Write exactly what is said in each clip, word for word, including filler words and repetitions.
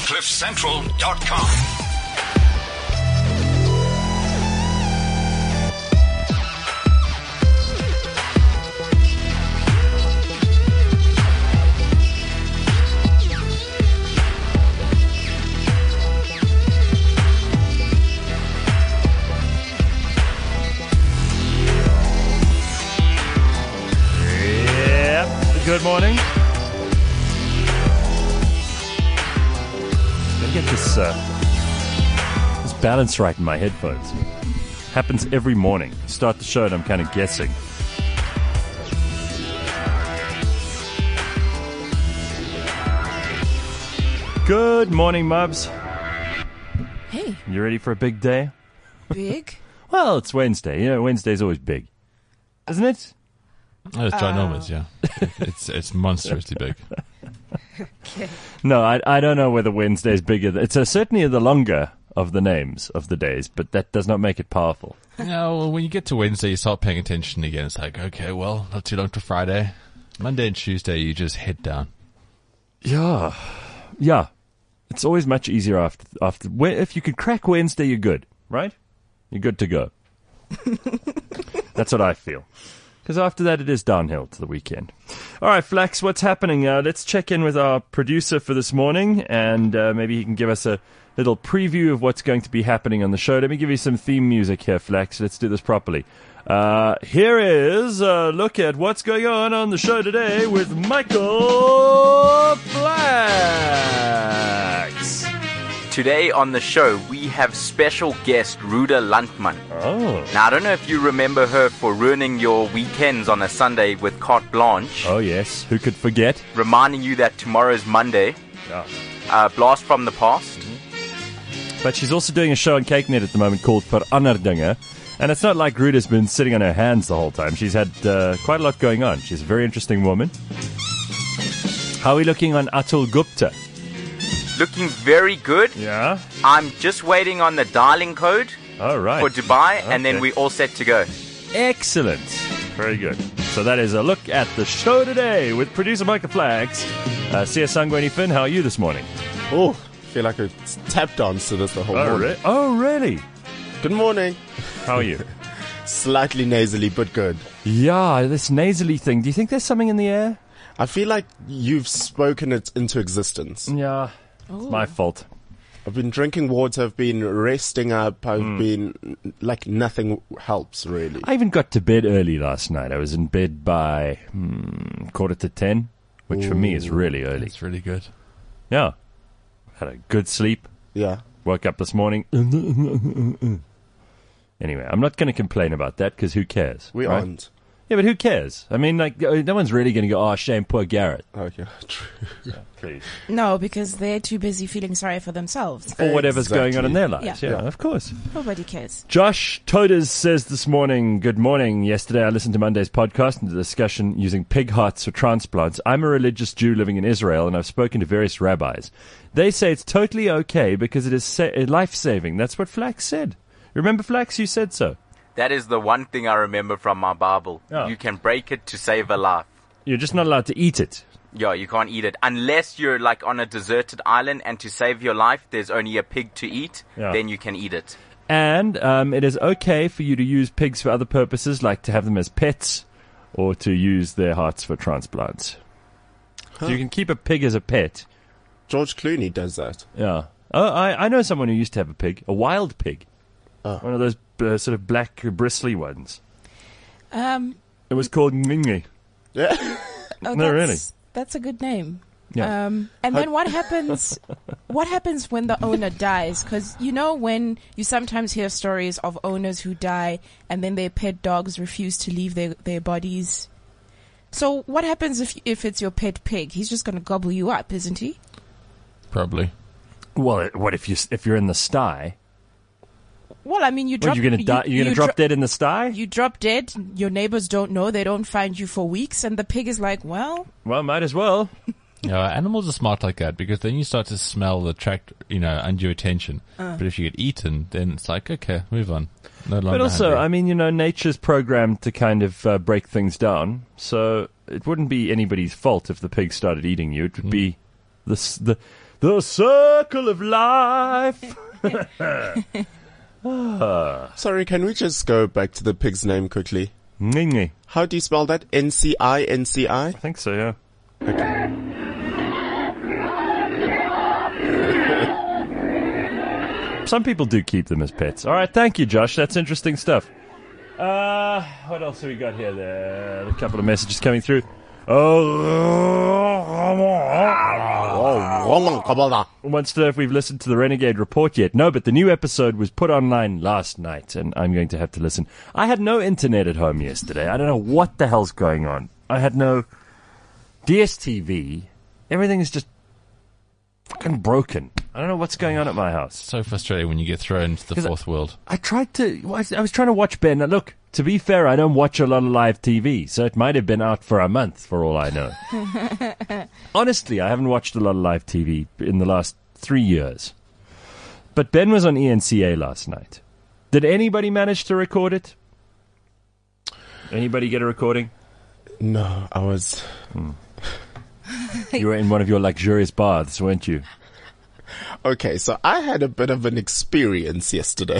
cliff central dot com. Good morning. Gotta get this uh, this balance right in my headphones. Happens every morning. Start the show and I'm kind of guessing. Good morning, Mubs. Hey. You ready for a big day? Big? Well, it's Wednesday. You know, Wednesday's always big, isn't it? Oh, it's ginormous, uh, yeah. It's it's monstrously big. Okay. No, I I don't know whether Wednesday's bigger. It's uh, certainly the longer of the names of the days, but that does not make it powerful. You know, well, when you get to Wednesday, you start paying attention again. It's like, okay, well, not too long to Friday. Monday and Tuesday, you just head down. Yeah, yeah. It's always much easier after after. If you can crack Wednesday, you're good, right? You're good to go. That's what I feel. Because after that, it is downhill to the weekend. All right, Flax, what's happening? Uh, let's check in with our producer for this morning, and uh, maybe he can give us a little preview of what's going to be happening on the show. Let me give you some theme music here, Flax. Let's do this properly. Uh, here is a look at what's going on on the show today with Michael Flax. Today on the show, we have special guest Ruda Landman. Oh. Now, I don't know if you remember her for ruining your weekends on a Sunday with carte blanche. Oh, yes. Who could forget? Reminding you that tomorrow's Monday. Yeah. Uh, blast from the past. Mm-hmm. But she's also doing a show on CakeNet at the moment called Verander Dinge. And it's not like Ruda's been sitting on her hands the whole time. She's had uh, quite a lot going on. She's a very interesting woman. How are we looking on Atul Gupta? Looking very good. Yeah. I'm just waiting on the dialing code all right. for Dubai, okay. and then we're all set to go. Excellent. Very good. So that is a look at the show today with producer Michael Flax. Uh, Sia Sangweni Finn, how are you this morning? Oh, I feel like a tap dance to this the whole oh, morning. Re- oh, really? Good morning. How are you? Slightly nasally, but good. Yeah, this nasally thing. Do you think there's something in the air? I feel like you've spoken it into existence. Yeah. It's my fault. I've been drinking water, I've been resting up, I've mm. been, like, nothing helps, really. I even got to bed early last night. I was in bed by hmm, quarter to ten, which Ooh. for me is really early. It's really good. Yeah. Had a good sleep. Yeah. Woke up this morning. Anyway, I'm not going to complain about that, because who cares? We right? aren't. Yeah, but who cares? I mean, like, no one's really going to go, oh, shame, poor Garrett. Oh, yeah, true. Yeah, please. No, because they're too busy feeling sorry for themselves. For whatever's exactly. going on in their lives. Yeah. Yeah, yeah, of course. Nobody cares. Josh Toders says this morning, good morning. Yesterday I listened to Monday's podcast and the discussion using pig hearts for transplants. I'm a religious Jew living in Israel, and I've spoken to various rabbis. They say it's totally okay because it is sa- life-saving. That's what Flax said. Remember, Flax? You said so. That is the one thing I remember from my Bible. Oh. You can break it to save a life. You're just not allowed to eat it. Yeah, you can't eat it. Unless you're like on a deserted island and to save your life, there's only a pig to eat, yeah. then you can eat it. And um, it is okay for you to use pigs for other purposes, like to have them as pets or to use their hearts for transplants. Huh. So you can keep a pig as a pet. George Clooney does that. Yeah. Oh, I, I know someone who used to have a pig, a wild pig. Oh. One of those uh, sort of black, bristly ones. Um, it was called Ngingi. Yeah. Oh, no, really. That's a good name. Yeah. Um, and then what happens? What happens when the owner dies? Because you know when you sometimes hear stories of owners who die and then their pet dogs refuse to leave their their bodies. So what happens if if it's your pet pig? He's just going to gobble you up, isn't he? Probably. Well, what if you if you're in the sty? Well, I mean, you drop. What, you're gonna die. You're gonna you drop dro- dead in the sty. You drop dead. Your neighbors don't know. They don't find you for weeks, and the pig is like, well, well, might as well. Yeah, animals are smart like that because then you start to smell, attract, you know, undue attention. Uh. But if you get eaten, then it's like, okay, move on. No longer but also, hungry. I mean, you know, nature's programmed to kind of uh, break things down, so it wouldn't be anybody's fault if the pig started eating you. It would mm. be the the The circle of life. Sorry, can we just go back to the pig's name quickly? Ngingi. How do you spell that? N C I, N C I? I think so, yeah. Some people do keep them as pets. All right, thank you, Josh. That's interesting stuff. Uh, what else have we got here? There, a couple of messages coming through. Oh, wants to know if we've listened to the Renegade Report yet. No, but the new episode was put online last night, and I'm going to have to listen. I had no internet at home yesterday. I don't know what the hell's going on. I had no D S T V. Everything is just fucking broken. I don't know what's going on at my house. So frustrating when you get thrown into the fourth world. I tried to... I was trying to watch Ben. Now, look, to be fair, I don't watch a lot of live T V, so it might have been out for a month, for all I know. Honestly, I haven't watched a lot of live T V in the last three years. But Ben was on E N C A last night. Did anybody manage to record it? Anybody get a recording? No, I was... Hmm. You were in one of your luxurious baths, weren't you? Okay, so I had a bit of an experience yesterday.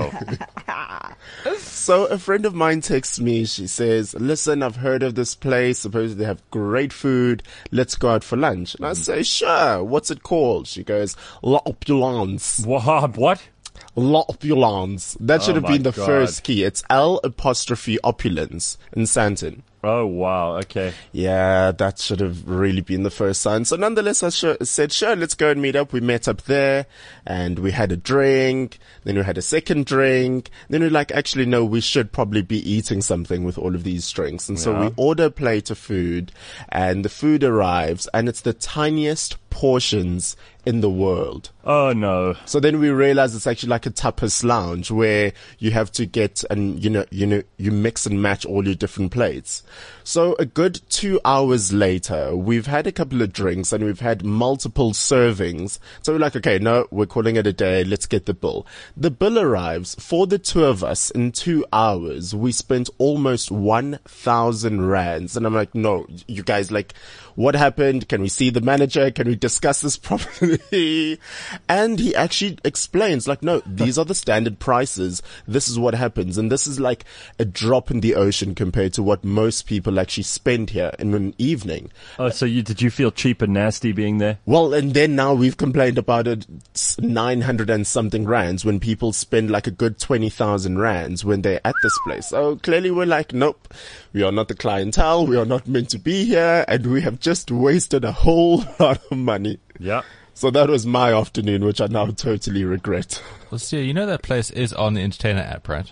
Uh-oh. So a friend of mine texts me. She says, listen, I've heard of this place. Supposedly they have great food. Let's go out for lunch. And I say, sure. What's it called? She goes, La Opulence. What? What? La Opulence. That should Oh have been my the God. first key. It's L apostrophe opulence in Santon. Oh, wow. Okay. Yeah, that should have really been the first sign. So nonetheless, I sh- said, sure, let's go and meet up. We met up there and we had a drink. Then we had a second drink. Then we're like, actually, no, we should probably be eating something with all of these drinks. And so Yeah. we order a plate of food and the food arrives and it's the tiniest portions in the world. Oh, no. So then we realize it's actually like a tapas lounge where you have to get and, you know, you know, you mix and match all your different plates. So a good two hours later, we've had a couple of drinks and we've had multiple servings. So we're like, okay, no, we're calling it a day. Let's get the bill. The bill arrives for the two of us in two hours. We spent almost one thousand rands. And I'm like, no, you guys, like, what happened? Can we see the manager? Can we discuss this properly? And he actually explains, like, no, these are the standard prices. This is what happens. And this is like a drop in the ocean compared to what most people actually spend here in an evening. Oh, so you did you feel cheap and nasty being there? Well, and then now we've complained about it nine hundred and something rands when people spend like a good twenty thousand rands when they're at this place. So clearly we're like, nope, we are not the clientele. We are not meant to be here. And we have just wasted a whole lot of money. Yeah. So that was my afternoon, which I now totally regret. Well, see, you know that place is on the Entertainer app, right?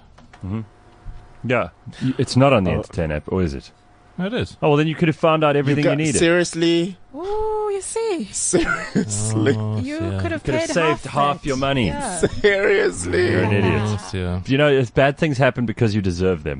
Yeah. Y- It's not on the Entertain app, or is it? No, it is. Oh, well, then you could have found out everything you, got- needed. Seriously? Ooh, you see. Seriously? Oh, You yeah. could have Could have paid saved half, half that. your money. Yeah. Seriously? You're an idiot. Oh, yeah. You know, if bad things happen because you deserve them.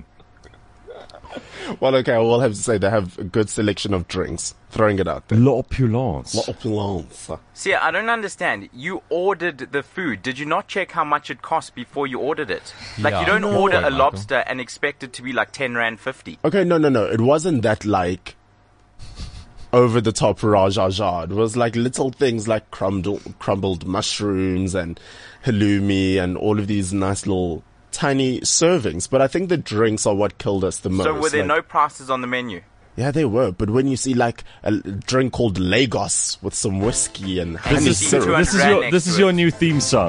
Well, okay, I will have to say they have a good selection of drinks. Throwing it out there. L'opulence. La opulence. See, I don't understand. You ordered the food. Did you not check how much it cost before you ordered it? Like, Yeah, you don't no. order Point, a Michael. lobster and expect it to be like ten rand fifty. Okay, no, no, no. It wasn't that like over the top rajaja. It was like little things like crumbled, crumbled mushrooms and halloumi and all of these nice little tiny servings. But I think the drinks are what killed us the most. So were there Like- no prices on the menu? Yeah, they were. But when you see like a l- drink called Lagos with some whiskey and honey is- syrup, This is Rand your next this to is it. your new theme song.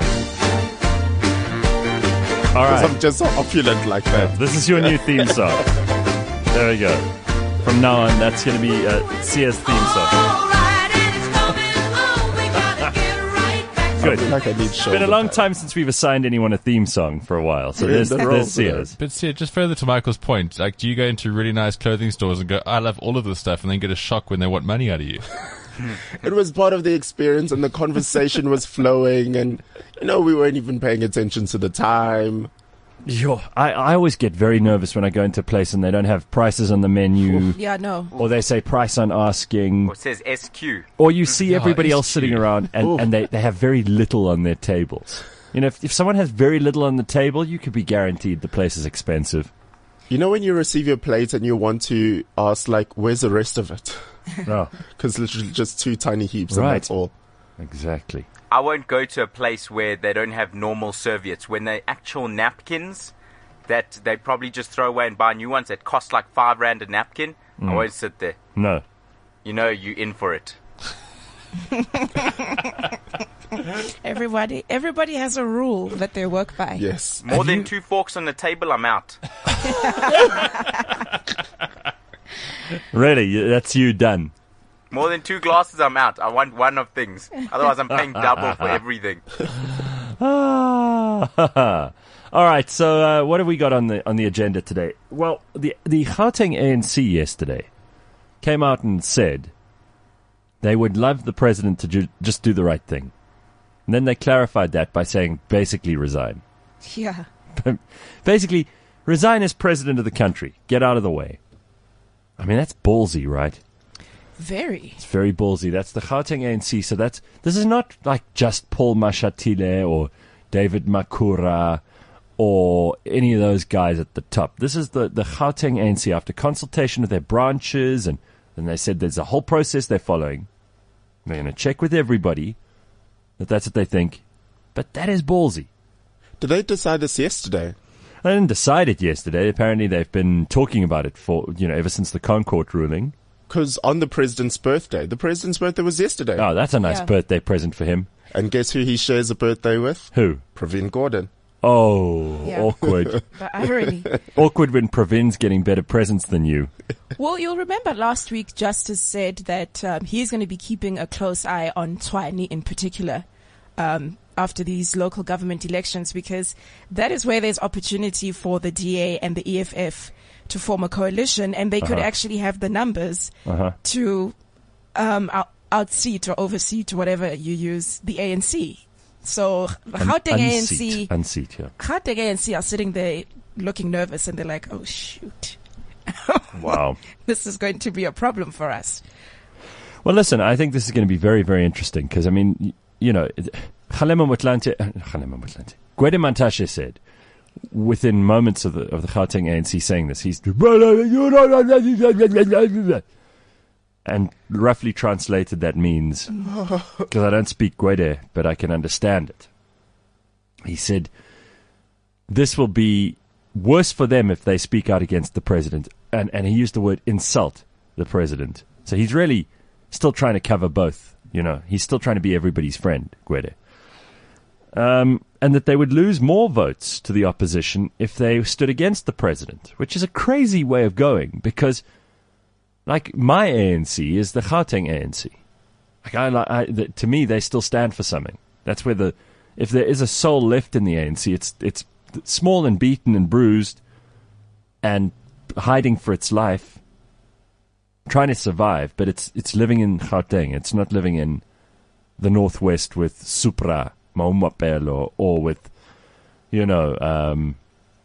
All because right. I'm just so opulent like that. This is your new theme song. There we go. From now on, that's going to be uh, Sia's theme song. Good. I feel like I need It's been a long time since we've assigned anyone a theme song for a while, so We're in there's, the there's role for that. Sia's. But see, just further to Michael's point, like, do you go into really nice clothing stores and go, I love all of this stuff, and then get a shock when they want money out of you? It was part of the experience and the conversation was flowing and, you know, we weren't even paying attention to the time. Yo, I, I always get very nervous when I go into a place and they don't have prices on the menu, Yeah, no. or they say price on asking, Or it says S Q. or you see Oh, everybody it's else sitting cute. around and, and they, they have very little on their tables. You know, if, if someone has very little on the table, you could be guaranteed the place is expensive. You know when you receive your plate and you want to ask, like, where's the rest of it? Oh. Because literally just two tiny heaps and Right. that's all. Exactly. I won't go to a place where they don't have normal serviettes. When they actual napkins that they probably just throw away and buy new ones that cost like five rand a napkin, I won't sit there. No. You know, you in for it. Everybody, everybody has a rule that they work by. Yes. More than two forks on the table, I'm out. Really, you- that's you done. More than two glasses, I'm out. I want one of things. Otherwise, I'm paying double for everything. Ah. All right. So, uh, what have we got on the on the agenda today? Well, the the Gauteng A N C yesterday came out and said they would love the president to ju- just do the right thing, and then they clarified that by saying basically resign. Yeah. Basically, resign as president of the country. Get out of the way. I mean, that's ballsy, right? Very. It's very ballsy. That's the Gauteng A N C. So that's this is not like just Paul Mashatile or David Makura or any of those guys at the top. This is the, the Gauteng A N C after consultation with their branches, and then they said there's a whole process they're following. They're going to check with everybody that that's what they think. But that is ballsy. Did they decide this yesterday? They didn't decide it yesterday. Apparently they've been talking about it for, you know, ever since the Concourt ruling. Because on the president's birthday, the president's birthday was yesterday. Oh, that's a nice Yeah. birthday present for him. And guess who he shares a birthday with? Who? Praveen Gordon. Oh, Yeah. awkward. The irony. Awkward when Pravin's getting better presents than you. Well, you'll remember last week Justice said that um, he's going to be keeping a close eye on Tshwane in particular um, after these local government elections, because that is where there's opportunity for the D A and the E F F to form a coalition, and they could Uh-huh. actually have the numbers Uh-huh. to um, out- outseat or overseat or whatever you use the A N C. So the Gauteng A N C, Unseat. Unseat, yeah. Gauteng A N C are sitting there looking nervous, and they're like, "Oh shoot, Wow. this is going to be a problem for us." Well, listen, I think this is going to be very, very interesting because, I mean, y- you know, Kgalema Motlanthe, Kgalema Motlanthe, Gwede Mantashe said, within moments of the, of the Gauteng A N C saying this, he's, and roughly translated that means, because I don't speak Gwede, but I can understand it. He said, this will be worse for them if they speak out against the president. And, and he used the word insult the president. So he's really still trying to cover both. You know, he's still trying to be everybody's friend, Gwede. Um, and that they would lose more votes to the opposition if they stood against the president, which is a crazy way of going because, like, my A N C is the Gauteng A N C. Like, I, like, I, the, to me, they still stand for something. That's where the, if there is a soul left in the A N C, it's it's small and beaten and bruised, and hiding for its life, trying to survive. But it's it's living in Gauteng. It's not living in the Northwest with Supra, Maumapelo, or with, you know, um,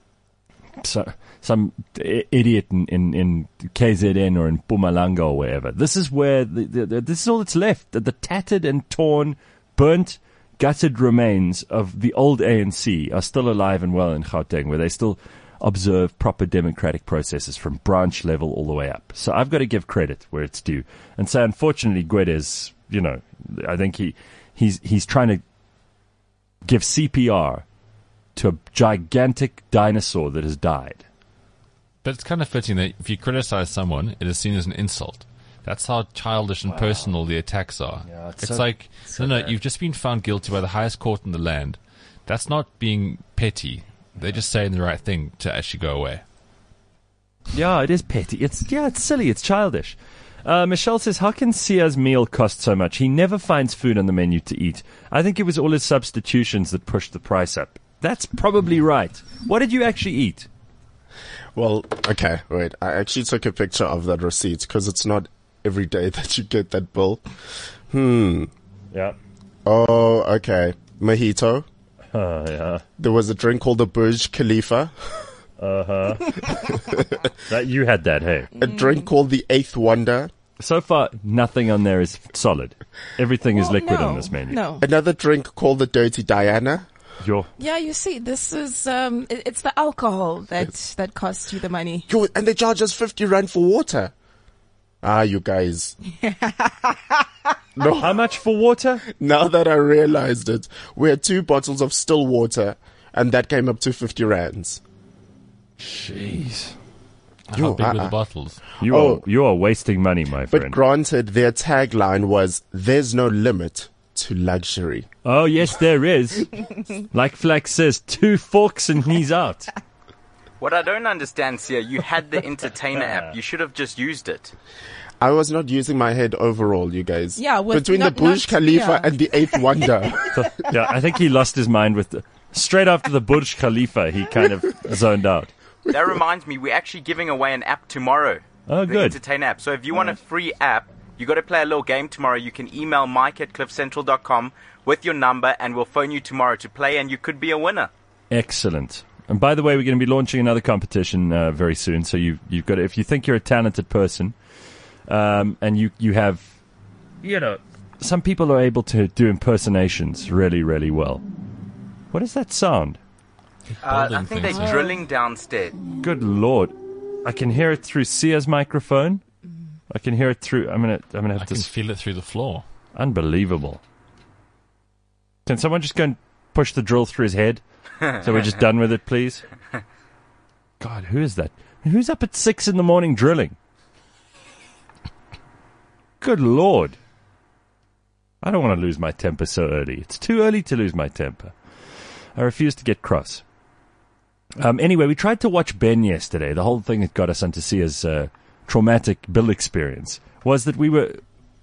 so, some i- idiot in, in, in K Z N or in Mpumalanga or wherever. This is where the, the, the, this is all that's left. The, the tattered and torn, burnt, gutted remains of the old A N C are still alive and well in Gauteng, where they still observe proper democratic processes from branch level all the way up. So I've got to give credit where it's due. And so unfortunately, Gwede's, you know, I think he he's he's trying to give C P R to a gigantic dinosaur that has died. But it's kind of fitting that if you criticize someone, it is seen as an insult. That's how childish and personal the attacks are. Yeah, it's it's so- like, so no, no, bad. you've just been found guilty by the highest court in the land. That's not being petty. They're just saying the right thing to actually go away. Yeah, it is petty. It's yeah, it's silly. It's childish. Uh, Michelle says, how can Sia's meal cost so much? He never finds food on the menu to eat. I think it was all his substitutions that pushed the price up. That's probably right. What did you actually eat? Well, okay, wait. I actually took a picture of that receipt because it's not every day that you get that bill. Hmm. Yeah. Oh, okay. Mojito. Uh, yeah. There was a drink called the Burj Khalifa. That, you had that, hey? A drink called the Eighth Wonder. So far, nothing on there is solid. Everything is Well, liquid no, on this menu. No. Another drink called the Dirty Diana. Your, Yeah, you see, this is um, it, it's the alcohol that that costs you the money. Yo, and they charge us fifty rand for water. Ah, you guys. How much for water? Now that I realized it, we had two bottles of still water, and that came up to fifty rands. Jeez. How Yo, big were uh-uh. the bottles? You Oh. are you are wasting money, my But friend. granted, their tagline was, "There's no limit to luxury." Oh yes, there is. Like Flax says, two forks and he's out. What I don't understand, Sia, you had the Entertainer app. You should have just used it. I was not using my head overall, you guys. Yeah, with between not- the Burj not- Khalifa yeah. and the Eighth Wonder. Yeah, I think he lost his mind with the, straight after the Burj Khalifa. He kind of zoned out. That reminds me, we're actually giving away an app tomorrow. Oh, the good. Entertainer app. So if you want a free app, you got to play a little game tomorrow. You can email Mike at cliff central dot com with your number, and we'll phone you tomorrow to play, and you could be a winner. Excellent. And by the way, we're going to be launching another competition uh, very soon. So you you've got to, if you think you're a talented person, um, and you you have, you know, some people are able to do impersonations really really well. What is that sound? Uh, I Building think things. they're drilling downstairs. Good Lord, I can hear it through Sia's microphone. I can hear it through. I'm gonna I'm gonna I have can to. feel it through the floor. Unbelievable. Can someone just go and push the drill through his head? So we're just done with it, please? God, who is that? Who's up at six in the morning drilling? Good Lord. I don't want to lose my temper so early. It's too early to lose my temper. I refuse to get cross. Um, anyway, we tried to watch Ben yesterday. The whole thing that got us onto Sia's uh, traumatic Bill experience was that we were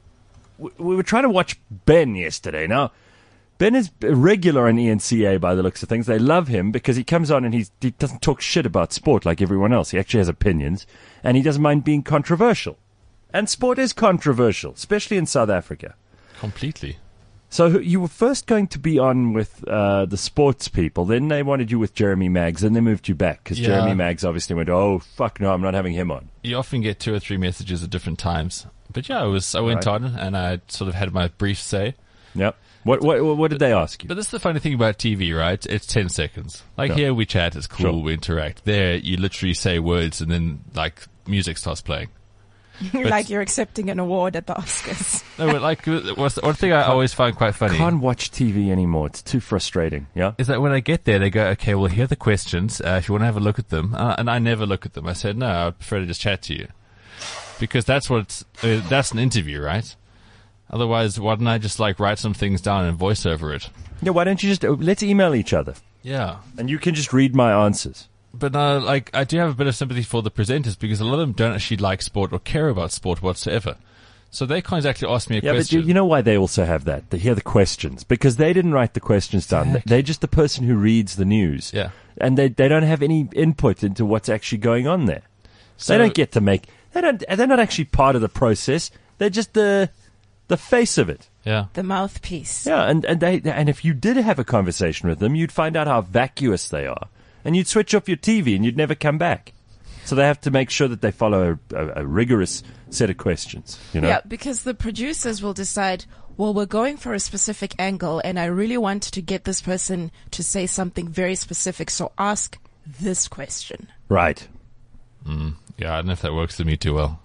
we we were trying to watch Ben yesterday. Now, Ben is a regular on E N C A by the looks of things. They love him because he comes on and he's, he doesn't talk shit about sport like everyone else. He actually has opinions, and he doesn't mind being controversial. And sport is controversial, especially in South Africa. Completely. So who- you were first going to be on with uh, the sports people. Then they wanted you with Jeremy Maggs. Then they moved you back because Yeah. Jeremy Maggs obviously went, oh, fuck no, I'm not having him on. You often get two or three messages at different times. But yeah, I was I went Right. on and I sort of had my brief say. Yep. What, what, what did they ask you? But this is the funny thing about T V, right? It's ten seconds. Like Yeah. here we chat, it's cool, Sure. we interact. There you literally say words and then like music starts playing. Like you're accepting an award at the Oscars. No, but like uh, what's the, one thing I always find quite funny Can't watch T V anymore. It's too frustrating. Yeah? is that when I get there, they go, okay, well, here are the questions. Uh, if you want to have a look at them. Uh, and I never look at them. I said, no, I prefer to just chat to you. Because that's what, it's, uh, that's an interview, right? Otherwise, why don't I just like write some things down and voice over it? Yeah, why don't you just, uh, let's email each other. Yeah. And you can just read my answers. But uh, like, I do have a bit of sympathy for the presenters because a lot of them don't actually like sport or care about sport whatsoever. So they can't actually ask me a Yeah, question. but you, you know why they also have that? They hear the questions. Because they didn't write the questions down. Exactly. They're just the person who reads the news. Yeah. And they, they don't have any input into what's actually going on there. So- they don't get to make, they don't, they're not actually part of the process. They're just the, the face of it. Yeah. The mouthpiece. Yeah, and, and they, and if you did have a conversation with them, you'd find out how vacuous they are. And you'd switch off your T V and you'd never come back. So they have to make sure that they follow a, a, a rigorous set of questions, you know? Yeah, because the producers will decide, well, we're going for a specific angle, and I really want to get this person to say something very specific, so ask this question. Right. Yeah, I don't know if that works for me too well.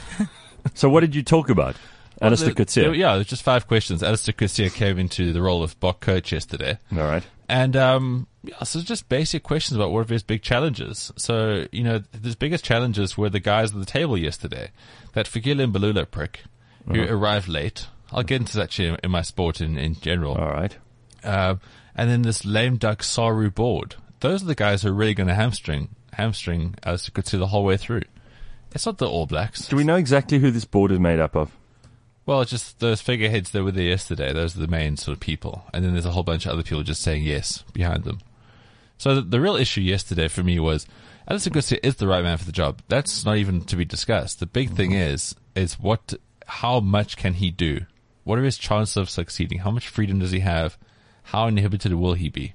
So what did you talk about? Alistair The- Coetzee. there- Yeah, there's just five questions. Alistair Coetzee came into the role of Bok coach yesterday. All right. And, um, yeah, so just basic questions about what are his big challenges. So, you know, his biggest challenges were the guys at the table yesterday. That Fikile Mbalula prick, who Uh-huh. arrived late. I'll get into that in, in my sport in, in general. All right. Uh, and then this lame duck Saru board. Those are the guys who are really going to hamstring, hamstring Alistair Coetzee the whole way through. It's not the All Blacks. Do we know exactly who this board is made up of? Well, it's just those figureheads that were there yesterday. Those are the main sort of people. And then there's a whole bunch of other people just saying yes behind them. So the, the real issue yesterday for me was Alistair Coetzee is the right man for the job. That's not even to be discussed. The big thing is, is what, how much can he do? What are his chances of succeeding? How much freedom does he have? How inhibited will he be?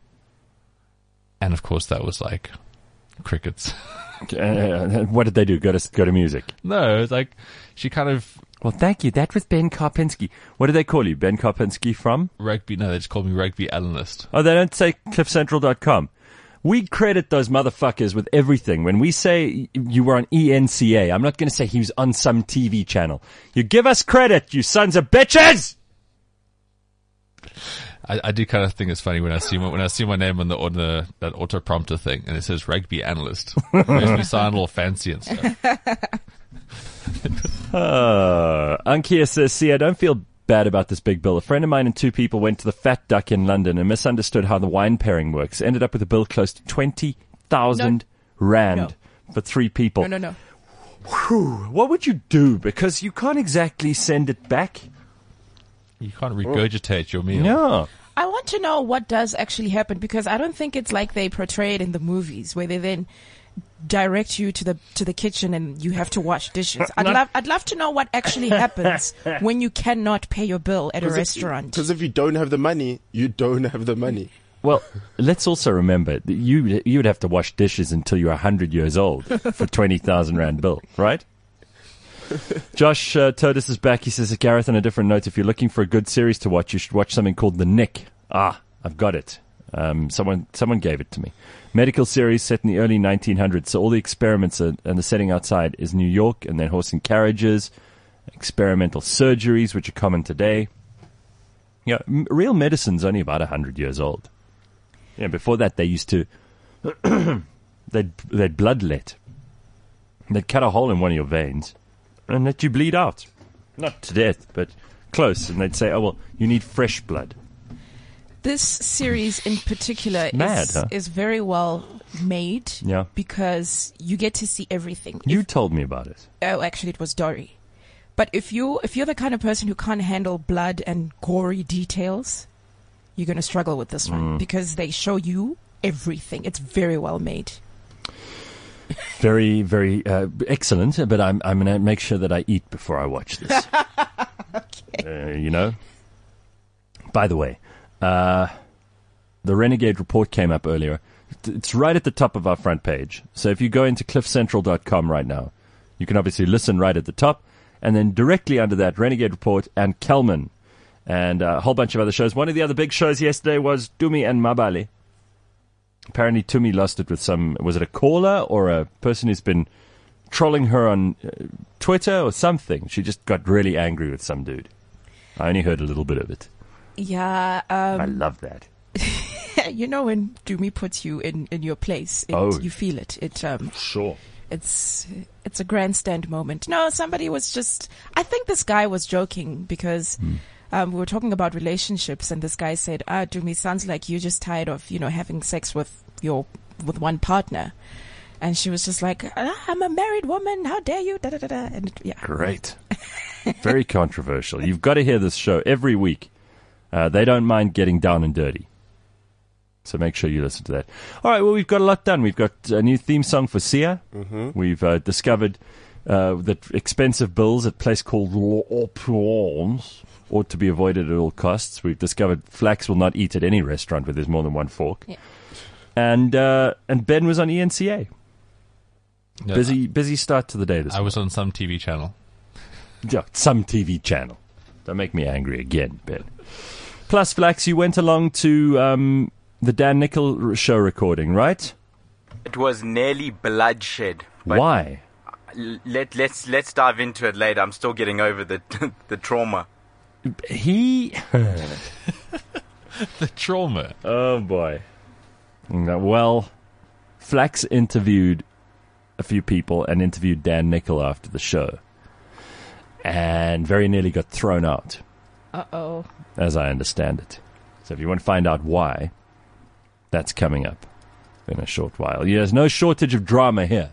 And of course that was like crickets. Uh, what did they do? Go to, go to music. No, it's like she kind of Well, thank you. That was Ben Karpinski. What do they call you? Ben Karpinski from? rugby, no, they just called me rugby analyst. Oh, they don't say cliff central dot com. We credit those motherfuckers with everything. When we say you were on E N C A, I'm not going to say he was on some T V channel. You give us credit, you sons of bitches! I, I do kind of think it's funny when I see my, when I see my name on the on the that auto prompter thing and it says rugby analyst. It makes me sound all fancy and stuff. uh, Ankia says, see, I don't feel bad about this big bill. A friend of mine and two people went to the Fat Duck in London and misunderstood how the wine pairing works. Ended up with a bill close to twenty thousand No. rand No. for three people. No, no, no. Whew, what would you do? Because you can't exactly send it back. You can't regurgitate your meal. Yeah. I want to know what does actually happen because I don't think it's like they portray it in the movies where they then direct you to the to the kitchen and you have to wash dishes. I'd love I'd love to know what actually happens when you cannot pay your bill at a restaurant. Because if you don't have the money, you don't have the money. Well, let's also remember that you you would have to wash dishes until you're one hundred years old for twenty thousand rand bill, right? Josh uh, Todis is back. He says, Gareth, on a different note, if you're looking for a good series to watch, you should watch something called The Nick. Ah, I've got it. Um, someone someone gave it to me. Medical series set in the early nineteen hundreds. So all the experiments are, and the setting outside is New York, and then horse and carriages, experimental surgeries, which are common today. Yeah, m- real medicine's only about one hundred years old. Yeah, before that, they used to... they'd, they'd bloodlet. They'd cut a hole in one of your veins and let you bleed out. Not to death, but close. And they'd say, oh, well, you need fresh blood. This series in particular Mad, is, huh? is very well made Yeah. because you get to see everything. You If- told me about it. oh, actually, it was Dory. But if you if you're the kind of person who can't handle blood and gory details, you're going to struggle with this Mm. one because they show you everything. It's very well made. Very, very uh, excellent, but I'm I'm going to make sure that I eat before I watch this. uh, you know? By the way, uh, the Renegade report came up earlier. It's right at the top of our front page. So if you go into cliff central dot com right now, you can obviously listen right at the top. And then directly under that, Renegade Report and Kelman and uh, a whole bunch of other shows. One of the other big shows yesterday was Tumi and Mabali. Apparently, Tumi lost it with some, was it a caller or a person who's been trolling her on uh, Twitter or something? She just got really angry with some dude. I only heard a little bit of it. Yeah, um, I love that. you know when Dumi puts you in, in your place, it, Oh. you feel it. It um, Sure. it's it's a grandstand moment. No, somebody was just. I think this guy was joking because um, we were talking about relationships, and this guy said, "Ah, Dumi, sounds like you're just tired of you know having sex with your with one partner." And she was just like, ah, "I'm a married woman. How dare you?" Da, da, da, da. And yeah, Great. Very controversial. You've got to hear this show every week. Uh, they don't mind getting down and dirty. So make sure you listen to that. All right, well, we've got a lot done. We've got a new theme song for Sia. Mm-hmm. We've uh, discovered uh, that expensive bills at a place called L'Opulence ought to be avoided at all costs. We've discovered Flax will not eat at any restaurant where there's more than one fork. Yeah. And uh, and Ben was on E N C A. Yeah, Busy busy start to the day this I was on some T V channel. Yeah, some T V channel. Don't make me angry again, Ben. Plus, Flax, you went along to um, the Dan Nickel show recording, right? It was nearly bloodshed. But Why? l- Let let's let's dive into it later. I'm still getting over the the trauma. He... The trauma. Oh, boy. Well, Flax interviewed a few people and interviewed Dan Nickel after the show. And very nearly got thrown out, uh oh. as I understand it. So if you want to find out why, that's coming up in a short while. There's no shortage of drama here.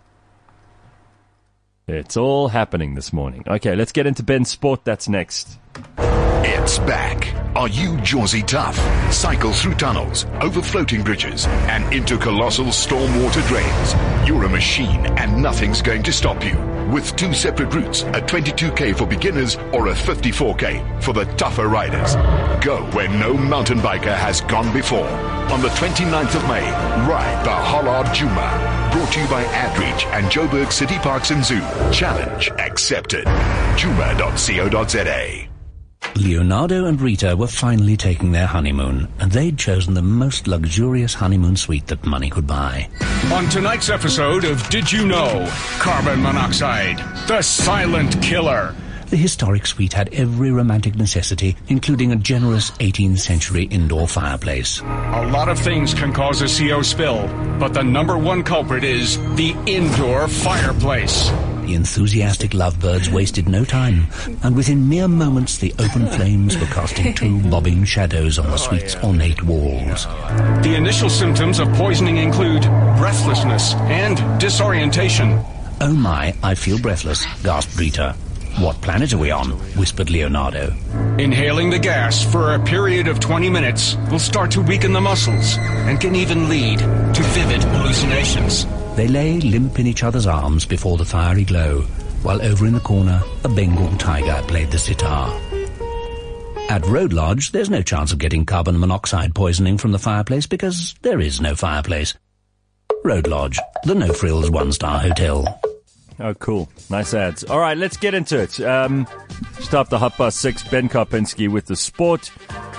It's all happening this morning. Okay, let's get into Ben's Sport. That's next. It's back. Are you Jawsy tough? Cycle through tunnels, over floating bridges, and into colossal stormwater drains. You're a machine and nothing's going to stop you. With two separate routes, a twenty-two K for beginners or a fifty-four K for the tougher riders. Go where no mountain biker has gone before. On the twenty-ninth of May, ride the Hollard Juma. Brought to you by AdReach and Joburg City Parks and Zoo. Challenge accepted. juma dot co dot za. Leonardo and Rita were finally taking their honeymoon, and they'd chosen the most luxurious honeymoon suite that money could buy. On tonight's episode of Did You Know? Carbon monoxide, the silent killer. The historic suite had every romantic necessity, including a generous eighteenth century indoor fireplace. A lot of things can cause a C O spill, but the number one culprit is the indoor fireplace. The enthusiastic lovebirds wasted no time, and within mere moments the open flames were casting two bobbing shadows on the suite's ornate walls. The initial symptoms of poisoning include breathlessness and disorientation. Oh my, I feel breathless, gasped Rita. What planet are we on? Whispered Leonardo. Inhaling the gas for a period of twenty minutes will start to weaken the muscles and can even lead to vivid hallucinations. They lay limp in each other's arms before the fiery glow, while over in the corner, a Bengal tiger played the sitar. At Road Lodge, there's no chance of getting carbon monoxide poisoning from the fireplace because there is no fireplace. Road Lodge, the no-frills one-star hotel. Oh, cool. Nice ads. All right, let's get into it. Um, just after half past six, Ben Karpinski with the sport.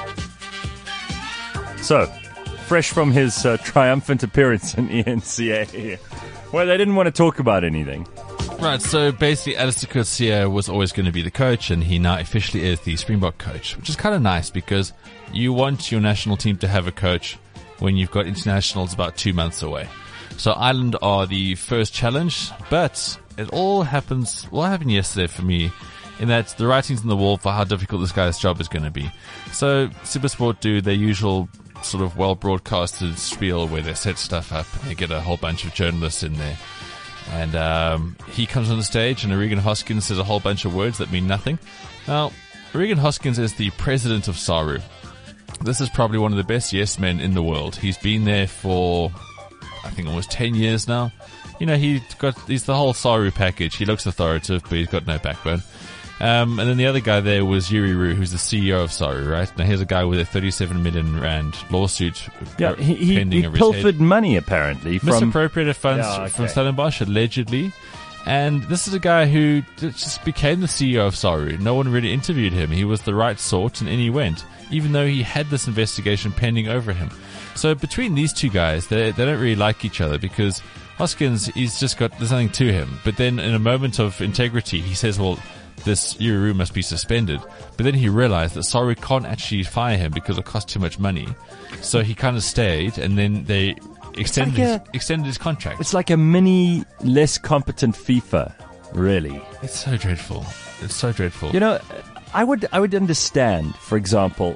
So, fresh from his uh, triumphant appearance in E N C A, well, they didn't want to talk about anything. Right, so basically Alistair Coetzee was always going to be the coach, and he now officially is the Springbok coach, which is kind of nice because you want your national team to have a coach when you've got internationals about two months away. So Ireland are the first challenge, but it all happens, what happened yesterday for me, in that the writing's on the wall for how difficult this guy's job is going to be. So SuperSport do their usual sort of well-broadcasted spiel where they set stuff up and they get a whole bunch of journalists in there. And um, he comes on the stage and Regan Hoskins says a whole bunch of words that mean nothing. Now, Regan Hoskins is the president of SARU. This is probably one of the best yes men in the world. He's been there for, I think, almost ten years now. You know, he got he's the whole SARU package. He looks authoritative, but he's got no backbone. Um, and then the other guy there was Yuri Roo, who's the C E O of SARU, right? Now here's a guy with a thirty-seven million rand lawsuit yeah, he, he, pending he over pilfered his head. money, apparently. From Misappropriated funds yeah, okay. from Stellenbosch, allegedly. And this is a guy who just became the C E O of SARU. No one really interviewed him. He was the right sort, and in he went, even though he had this investigation pending over him. So between these two guys, they they don't really like each other because Hoskins, he's just got, there's nothing to him. But then in a moment of integrity, he says, well, this Yuru must be suspended. But then he realized that SARU can't actually fire him because it cost too much money. So he kind of stayed, and then they extended, like his, a, extended his contract. It's like a mini, less competent FIFA, really. It's so dreadful. It's so dreadful. You know, I would, I would understand, for example,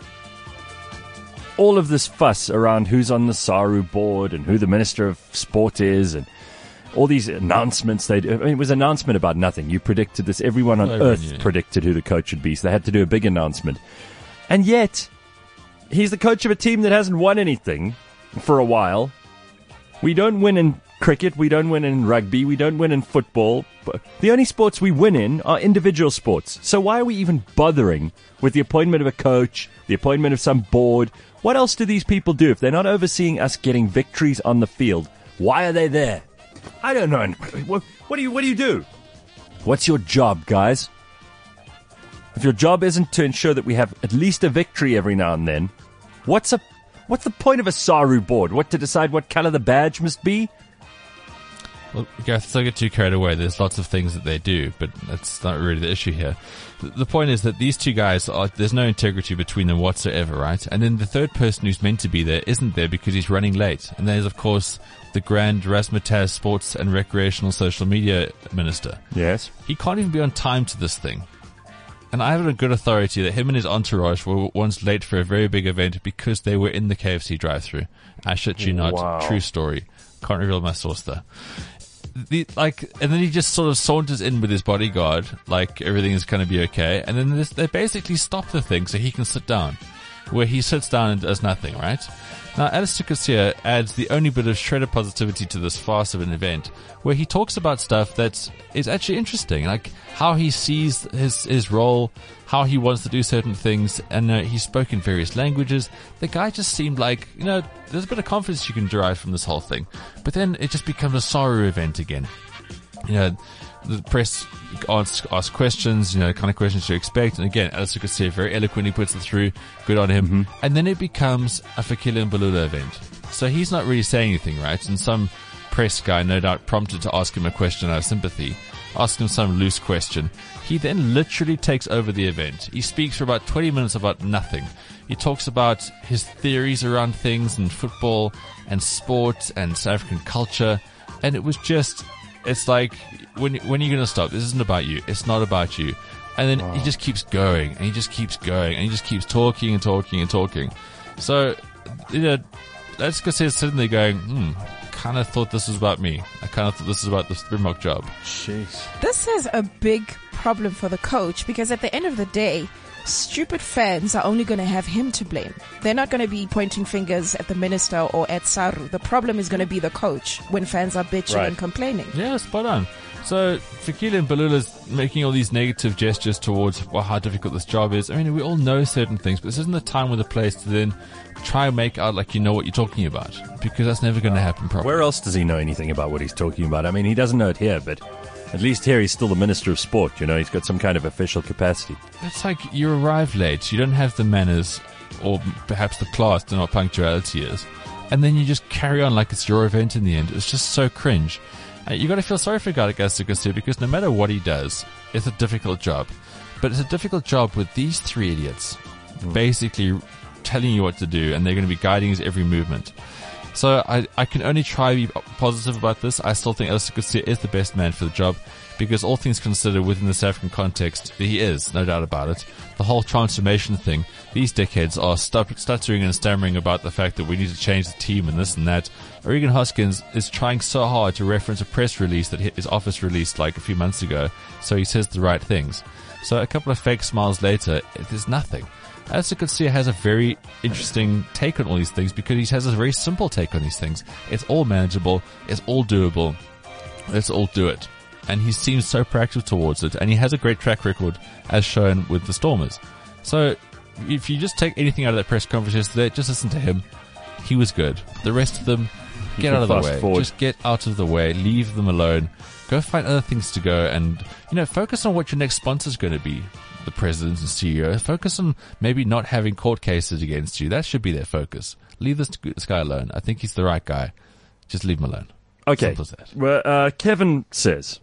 all of this fuss around who's on the SARU board and who the Minister of Sport is and all these announcements. They, I mean, it was an announcement about nothing. You predicted this. Everyone on Everyone, earth yeah. predicted who the coach would be, so they had to do a big announcement. And yet, he's the coach of a team that hasn't won anything for a while. We don't win in cricket. We don't win in rugby. We don't win in football. The only sports we win in are individual sports. So why are we even bothering with the appointment of a coach, the appointment of some board? What else do these people do if they're not overseeing us getting victories on the field? Why are they there? I don't know. What, what do you What do you do? What's your job, guys? If your job isn't to ensure that we have at least a victory every now and then, what's a What's the point of a SARU board? What, to decide what color the badge must be? Well, Gareth, don't get too carried away. There's lots of things that they do, but that's not really the issue here. The point is that these two guys, are, there's no integrity between them whatsoever, right? And then the third person who's meant to be there isn't there because he's running late. And there's, of course, the Grand Razzmatazz Sports and Recreational Social Media Minister. Yes. He can't even be on time to this thing. And I have a good authority that him and his entourage were once late for a very big event because they were in the K F C drive-thru. I shit you not. Wow. True story. Can't reveal my source there. The, like, and then he just sort of saunters in with his bodyguard, like everything is going to be okay. And then this, they basically stop the thing so he can sit down, where he sits down and does nothing, right? Now, Alistair Coetzee adds the only bit of shred of positivity to this farce of an event, where he talks about stuff that is actually interesting, like how he sees his his role, how he wants to do certain things, and uh, he spoke in various languages. The guy just seemed like, you know, there's a bit of confidence you can derive from this whole thing. But then it just becomes a SARU event again. You know, the press asks, asks questions, you know, kind of questions you expect. And again, Alistair Coetzee very eloquently puts it through. Good on him. Mm-hmm. And then it becomes a Fikile Mbalula event. So he's not really saying anything, right? And some press guy, no doubt, prompted to ask him a question out of sympathy, asked him some loose question. He then literally takes over the event. He speaks for about twenty minutes about nothing. He talks about his theories around things and football and sport and South African culture. And it was just, it's like, when, when are you going to stop? This isn't about you. It's not about you. And then wow. he just keeps going and he just keeps going and he just keeps talking and talking and talking. So, you know, let's go say sitting there going, hmm, kind of thought this was about me. I kind of thought this was about the Springbok job. Jeez. This is a big problem for the coach because at the end of the day, stupid fans are only going to have him to blame. They're not going to be pointing fingers at the minister or at Saru. The problem is going to be the coach when fans are bitching right. and complaining. Yeah, spot on. So Fikile Mbalula's making all these negative gestures towards well, how difficult this job is. I mean, we all know certain things, but this isn't the time or the place to then try and make out like you know what you're talking about, because that's never going to happen properly. Where else does he know anything about what he's talking about? I mean, he doesn't know it here, but at least here he's still the Minister of Sport, you know, he's got some kind of official capacity. It's like you arrive late, you don't have the manners or perhaps the class to know what punctuality is, and then you just carry on like it's your event in the end. It's just so cringe. Uh, you got to feel sorry for Alistair Coetzee because no matter what he does, it's a difficult job. But it's a difficult job with these three idiots mm. basically telling you what to do, and they're going to be guiding his every movement. So I, I can only try to be positive about this. I still think Alistair Coetzee is the best man for the job because all things considered within the South African context, he is, no doubt about it. The whole transformation thing, these dickheads are stup- stuttering and stammering about the fact that we need to change the team and this and that. Regan Hoskins is trying so hard to reference a press release that his office released like a few months ago, so he says the right things. So a couple of fake smiles later, there's nothing. Alistair Coetzee has a very interesting take on all these things because he has a very simple take on these things. It's all manageable. It's all doable. Let's all do it. And he seems so proactive towards it. And he has a great track record as shown with the Stormers. So if you just take anything out of that press conference yesterday, just listen to him. He was good. The rest of them, get out of the way. Forward. Just get out of the way. Leave them alone. Go find other things to go and, you know, focus on what your next sponsor is going to be. The president and C E O. Focus on maybe not having court cases against you. That should be their focus. Leave this, this guy alone. I think he's the right guy. Just leave him alone. Okay. Simple as that. Well, uh, Kevin says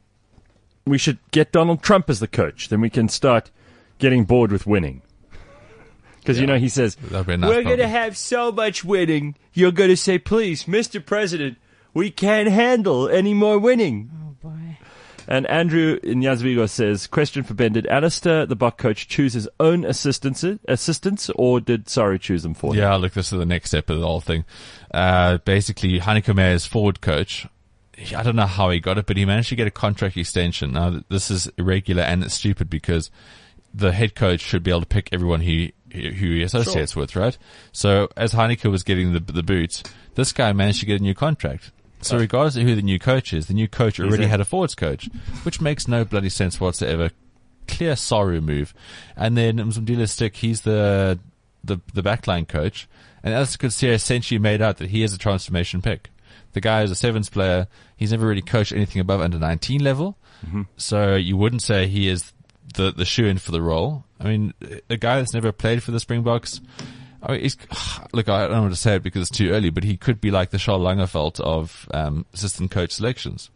we should get Donald Trump as the coach. Then we can start getting bored with winning. Because, yeah. you know, he says, nice we're going to have so much winning. You're going to say, please, Mister President, we can't handle any more winning. Oh, boy. And Andrew in Yazvigo says, question for Ben, did Alistair, the Buck coach, choose his own assistants, assistants or did Saru choose them for him? Yeah, look, this is the next step of the whole thing. Uh, basically, Heineke Meyer's forward coach, I don't know how he got it, but he managed to get a contract extension. Now, this is irregular and it's stupid because the head coach should be able to pick everyone he who he associates sure. with, right? So, as Heineke was getting the, the boots, this guy managed to get a new contract. So regardless of who the new coach is, the new coach already had a forwards coach, which makes no bloody sense whatsoever. Clear Saru move. And then Mzumdila Stick, he's the, the, the backline coach. And Alistair Coetzee essentially made out that he is a transformation pick. The guy is a sevens player. He's never really coached anything above under nineteen level. Mm-hmm. So you wouldn't say he is the, the shoe-in for the role. I mean, a guy that's never played for the Springboks, I mean, he's, look, I don't want to say it because it's too early, but he could be like the Charles Langerveld of um, assistant coach selections.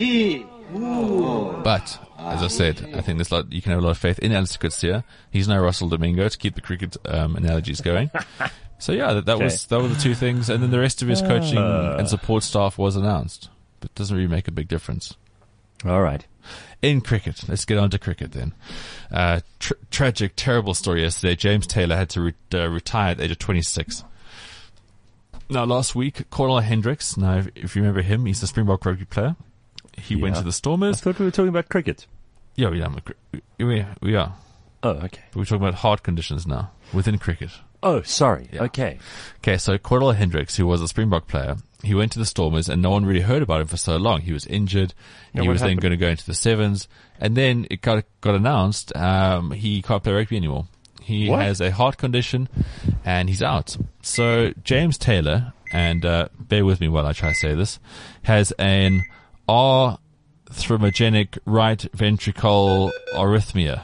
But, as I said, I think there's a lot, you can have a lot of faith in Alistair Coetzee. He's no Russell Domingo, to keep the cricket um, analogies going. So yeah, that, that okay. was that were the two things, and then the rest of his coaching uh. and support staff was announced, but it doesn't really make a big difference. All right. In cricket, let's get on to cricket then. Uh, tr- tragic, terrible story yesterday. James Taylor had to re- uh, retire at the age of twenty-six. Now, last week, Cornell Hendricks, now, if, if you remember him, he's the Springbok rugby player. He yeah. went to the Stormers. I thought we were talking about cricket. Yeah, we are. We, we are. Oh, okay. But we're talking about heart conditions now, within cricket. Oh, sorry. Yeah. Okay. Okay, so Cordell Hendricks, who was a Springbok player, he went to the Stormers and no one really heard about him for so long. He was injured. Yeah, he was happened? then going to go into the sevens. And then it got, got announced, um, he can't play rugby anymore. He what? has a heart condition and he's out. So James Taylor, and, uh, bear with me while I try to say this, has an R thromogenic right ventricle arrhythmia.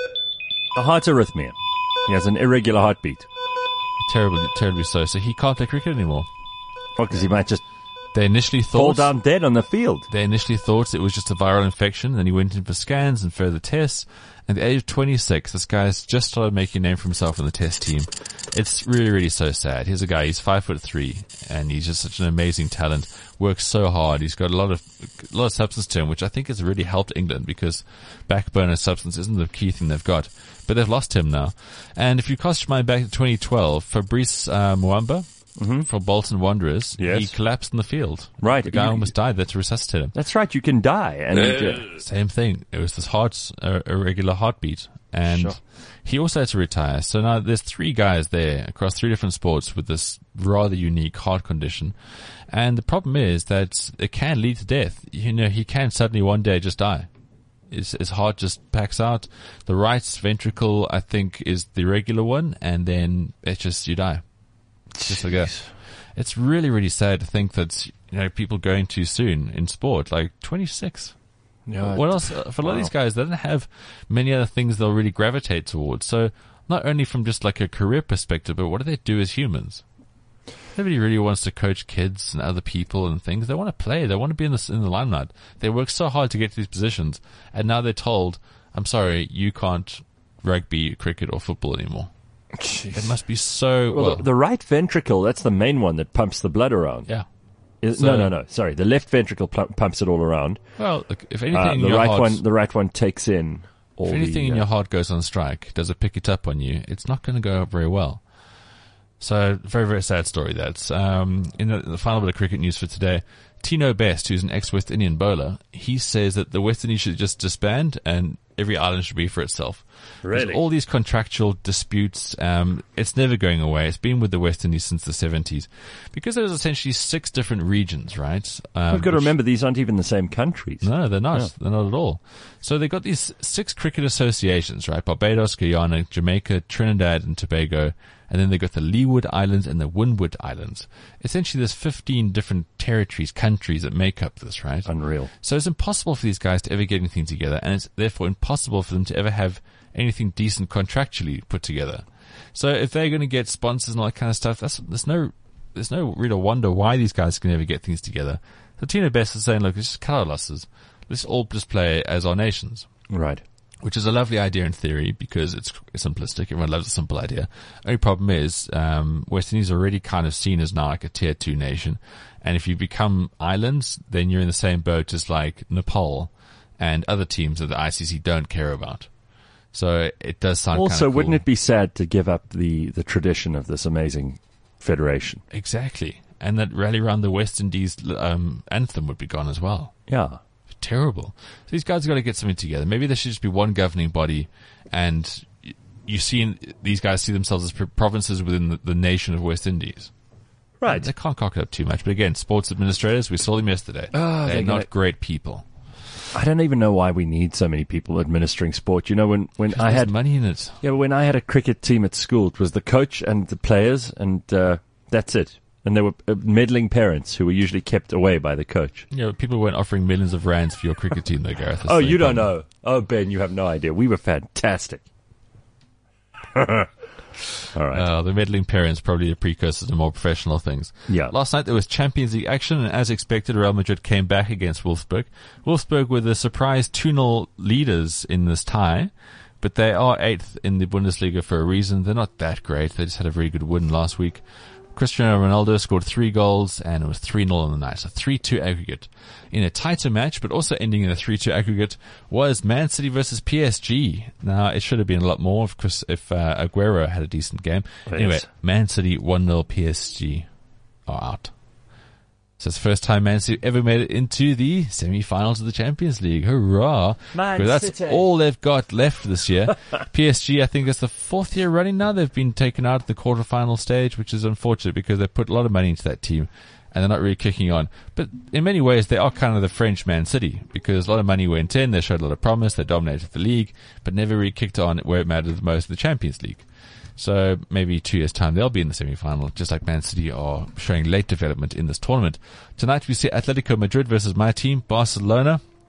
A heart arrhythmia. He has an irregular heartbeat. Terribly, terribly so. So he can't play cricket anymore. Well, because he might just They initially fall thought down dead on the field. They initially thought it was just a viral infection. Then he went in for scans and further tests. At the age of twenty-six, this guy's just started making a name for himself on the test team. It's really, really so sad. Here's a guy, he's five foot three, and he's just such an amazing talent. Works so hard. He's got a lot of, a lot of substance to him, which I think has really helped England because backbone and substance isn't the key thing they've got. But they've lost him now. And if you cast your mind back to twenty twelve, Fabrice uh, Mwamba, Mm-hmm. from Bolton Wanderers, yes. he collapsed in the field. Right. The guy You- almost died there to resuscitate him. That's right. You can die. And uh, Same thing. It was this heart, uh, irregular heartbeat. And Sure. he also had to retire. So now there's three guys there across three different sports with this rather unique heart condition. And the problem is that it can lead to death. You know, he can suddenly one day just die. His, his heart just packs out. The right ventricle, I think, is the regular one. And then it's just, you die. Just like that. It's really, really sad to think that, you know, people going too soon in sport, like twenty-six. Yeah, What else? Uh, For a lot of these guys, they don't have many other things they'll really gravitate towards. So not only from just like a career perspective, but what do they do as humans? Nobody really wants to coach kids and other people and things. They want to play. They want to be in the, in the limelight. They work so hard to get to these positions. And now they're told, I'm sorry, you can't rugby, cricket or football anymore. It must be so... well, Well, the, the right ventricle, that's the main one that pumps the blood around. yeah. Is- So- no, no, no. Sorry. The left ventricle pl- pumps it all around. Well, look, if anything Uh, in the your right heart, one, the right one takes in all if anything the, in uh, your heart goes on strike, does it pick it up on you? It's not going to go very well. So, very, very sad story. That's um, in the, the final bit of cricket news for today. Tino Best, who's an ex-West Indian bowler, he says that the West Indies should just disband and every island should be for itself. Really? There's all these contractual disputes. Um, it's never going away. It's been with the West Indies since the seventies because there was essentially six different regions, right? Um, We've got to which- remember these aren't even the same countries. no, they're not. Yeah. They're not at all. So they've got these six cricket associations, right? Barbados, Guyana, Jamaica, Trinidad, and Tobago. And then they've got the Leeward Islands and the Windward Islands. Essentially, there's fifteen different territories, countries that make up this, right? Unreal. So it's impossible for these guys to ever get anything together, and it's therefore impossible for them to ever have anything decent contractually put together. So if they're going to get sponsors and all that kind of stuff, that's, there's no, there's no real wonder why these guys can never get things together. So Tino Best is saying, look, let's just cut our losses. Let's all just play as our nations. Right. Which is a lovely idea in theory because it's simplistic. Everyone loves a simple idea. Only problem is, um, West Indies are already kind of seen as now like a tier two nation. And if you become islands, then you're in the same boat as like Nepal and other teams that the I C C don't care about. So it does sound Also, kind of cool. wouldn't it be sad to give up the, the tradition of this amazing federation? Exactly. And that rally around the West Indies, um, anthem would be gone as well. Yeah. Terrible. So these guys have got to get something together. Maybe there should just be one governing body, and y- you see these guys see themselves as pro- provinces within the, the nation of West Indies. Right. They can't cock it up too much. But again, sports administrators, we saw them yesterday. Oh, They're they're not gonna- great people. I don't even know why we need so many people administering sport. You know, when, when I There's had money in it. yeah, when I had a cricket team at school, it was the coach and the players, and uh, that's it. And there were uh, meddling parents who were usually kept away by the coach. You know, people weren't offering millions of rands for your cricket team, though, Gareth. That's Oh, the you don't problem. know. Oh, Ben, you have no idea. We were fantastic. All right. Uh, the meddling parents probably a precursor to more professional things. Yeah. Last night there was Champions League action, and as expected, Real Madrid came back against Wolfsburg. Wolfsburg were the surprise two nil leaders in this tie, but they are eighth in the Bundesliga for a reason. They're not that great. They just had a very good win last week. Cristiano Ronaldo scored three goals, and it was three nil on the night, so three two aggregate. In a tighter match, but also ending in a three two aggregate, was Man City versus P S G. Now, it should have been a lot more if, Chris, if uh, Aguero had a decent game. Yes. Anyway, Man City one nil, P S G are out. So it's the first time Man City ever made it into the semi-finals of the Champions League. Hurrah. Man Because that's City. all they've got left this year. P S G, I think it's the fourth year running now. They've been taken out at the quarterfinal stage, which is unfortunate because they put a lot of money into that team and they're not really kicking on. But in many ways, they are kind of the French Man City because a lot of money went in. They showed a lot of promise. They dominated the league, but never really kicked on where it mattered the most, the Champions League. So maybe two years' time they'll be in the semi-final, just like Man City are showing late development in this tournament. Tonight we see Atletico Madrid versus my team, Barcelona.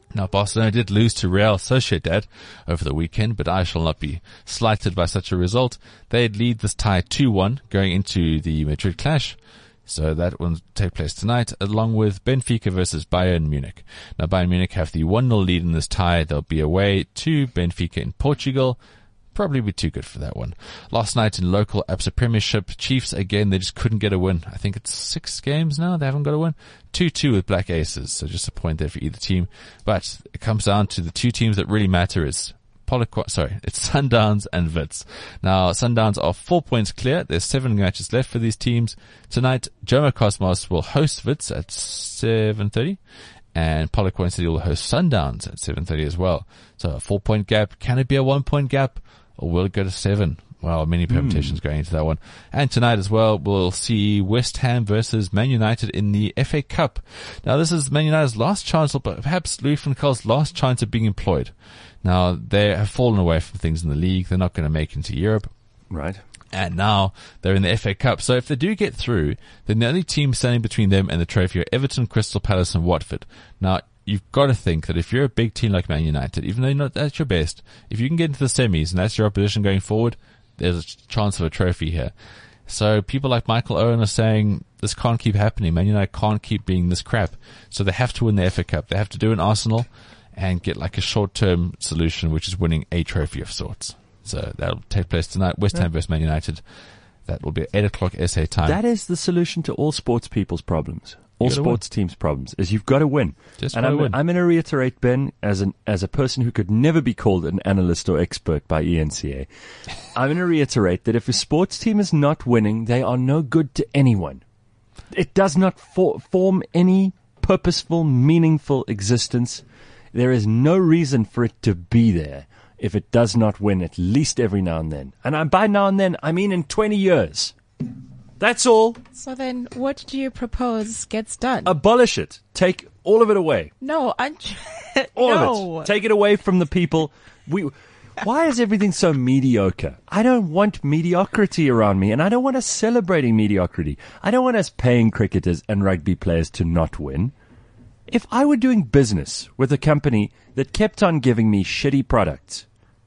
Now, Barcelona did lose to Real Sociedad over the weekend, but I shall not be slighted by such a result. They'd lead this tie two one going into the Madrid clash. So that will take place tonight, along with Benfica versus Bayern Munich. Now, Bayern Munich have the one nil lead in this tie. They'll be away to Benfica in Portugal. Probably be too good for that one. Last night in local Absa Premiership, Chiefs, again, they just couldn't get a win. I think it's six games now. They haven't got a win. two two with Black Aces. So just a point there for either team. But it comes down to the two teams that really matter is Poliqua, sorry, it's Sundowns and Wits. Now, Sundowns are four points clear. There's seven matches left for these teams. Tonight, Jomo Cosmos will host Wits at seven thirty. And Poliqua City will host Sundowns at seven thirty as well. So a four point gap. Can it be a one point gap? Or will it go to seven? Well, many permutations mm. going into that one. And tonight as well, we'll see West Ham versus Man United in the F A Cup. Now, this is Man United's last chance, but perhaps Louis van Gaal's last chance of being employed. Now, they have fallen away from things in the league. They're not going to make it into Europe. Right. And now they're in the F A Cup. So if they do get through, then the only team standing between them and the trophy are Everton, Crystal Palace and Watford. Now, you've got to think that if you're a big team like Man United, even though you're not at your best, if you can get into the semis and that's your opposition going forward, there's a chance of a trophy here. So people like Michael Owen are saying this can't keep happening. Man United can't keep being this crap. So they have to win the F A Cup. They have to do an Arsenal and get like a short-term solution, which is winning a trophy of sorts. So that'll take place tonight. West Ham yeah. versus Man United. That will be at eight o'clock S A time. That is the solution to all sports people's problems. All sports win. teams' problems is you've got to win. Just and I'm, win. I'm going to reiterate, Ben, as an as a person who could never be called an analyst or expert by E N C A, I'm going to reiterate that if a sports team is not winning, they are no good to anyone. It does not for, form any purposeful, meaningful existence. There is no reason for it to be there if it does not win at least every now and then. And I, by now and then, I mean in twenty years. That's all. So then what do you propose gets done? Abolish it. Take all of it away. No, I'm... all no. of it. Take it away from the people. We. Why is everything so mediocre? I don't want mediocrity around me, and I don't want us celebrating mediocrity. I don't want us paying cricketers and rugby players to not win. If I were doing business with a company that kept on giving me shitty products,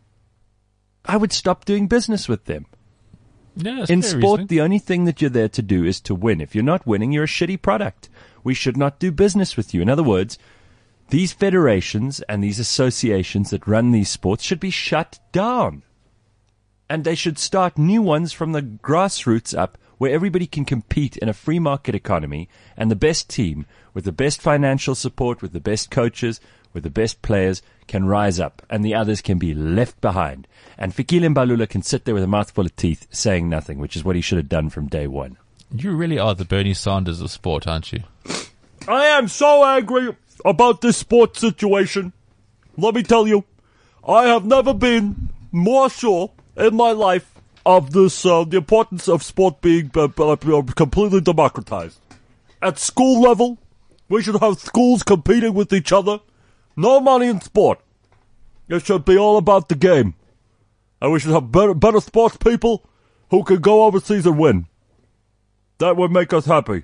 I would stop doing business with them. Yeah, in sport, reasoning. The only thing that you're there to do is to win. If you're not winning, you're a shitty product. We should not do business with you. In other words, these federations and these associations that run these sports should be shut down. And they should start new ones from the grassroots up where everybody can compete in a free market economy, and the best team with the best financial support, with the best coaches, with the best players can rise up and the others can be left behind. And Fikile Mbalula can sit there with a mouthful of teeth saying nothing, which is what he should have done from day one. You really are the Bernie Sanders of sport, aren't you? I am so angry about this sports situation. Let me tell you, I have never been more sure in my life of this, uh, the importance of sport being uh, uh, completely democratized. At school level, we should have schools competing with each other. No money in sport. It should be all about the game. And we should have better, better sports people who can go overseas and win. That would make us happy.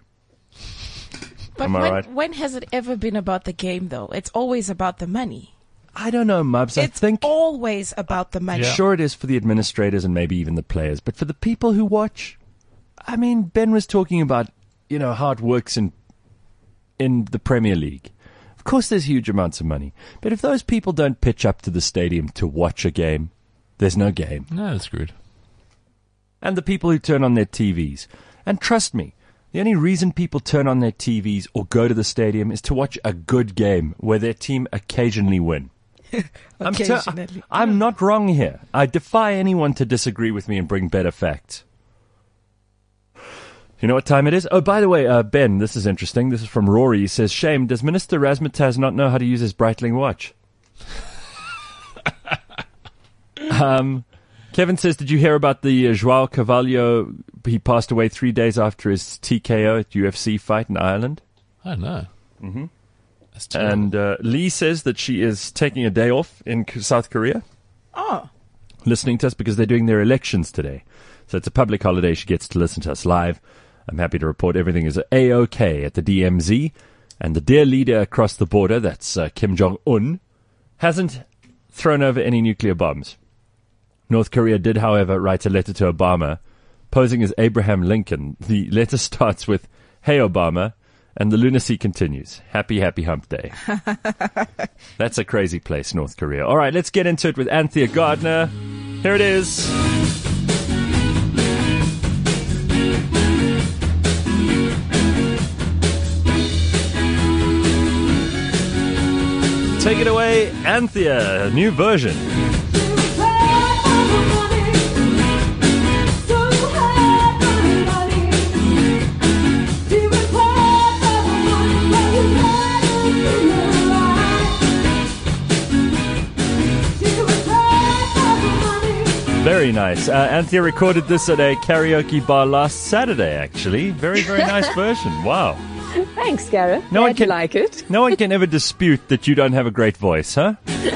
But Am I when, right? when has it ever been about the game, though? It's always about the money. I don't know, Mubs. I It's think always about the money. Yeah. sure it is for the administrators and maybe even the players, but for the people who watch, I mean, Ben was talking about, you know, how it works in in the Premier League. Of course, there's huge amounts of money, but if those people don't pitch up to the stadium to watch a game, there's no game. No, that's screwed. And the people who turn on their T Vs, and trust me, the only reason people turn on their T Vs or go to the stadium is to watch a good game where their team occasionally win. I'm, t- Occasionally. I'm not wrong here. I defy anyone to disagree with me and bring better facts. You know what time it is? Oh, by the way, uh, Ben, this is interesting. This is from Rory. He says, shame, does Minister Razzmatazz not know how to use his Breitling watch? um, Kevin says, did you hear about the uh, Joao Carvalho? He passed away three days after his T K O at U F C fight in Ireland. I don't know. Mm-hmm. That's terrible. And uh, Lee says that she is taking a day off in K- South Korea, Oh. listening to us because they're doing their elections today. So it's a public holiday. She gets to listen to us live. I'm happy to report everything is A-OK at the D M Z. And the dear leader across the border, that's uh, Kim Jong-un, hasn't thrown over any nuclear bombs. North Korea did, however, write a letter to Obama, posing as Abraham Lincoln. The letter starts with, "Hey, Obama," and the lunacy continues. Happy, happy hump day. That's a crazy place, North Korea. All right, let's get into it with Anthea Gardner. Here it is. Take it away, Anthea, new version. Very nice. Uh, Anthea recorded this at a karaoke bar last Saturday, actually. Very, very nice version. Wow. Thanks, Gareth. No Glad one can you like it. No one can ever dispute that you don't have a great voice, huh?